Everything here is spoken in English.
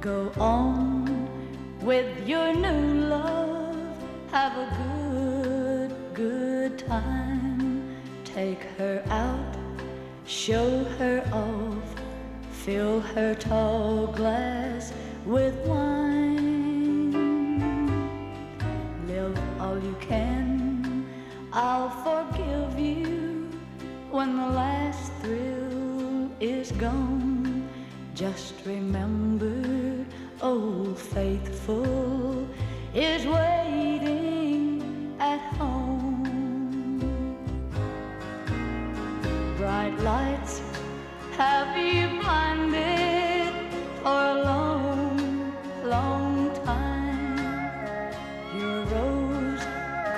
Go on with your new love. Have a good, good time. Take her out, show her off. Fill her tall glass with wine. Live all you can. I'll forgive you when the last thrill is gone. Just remember, old faithful is waiting at home. Bright lights, have you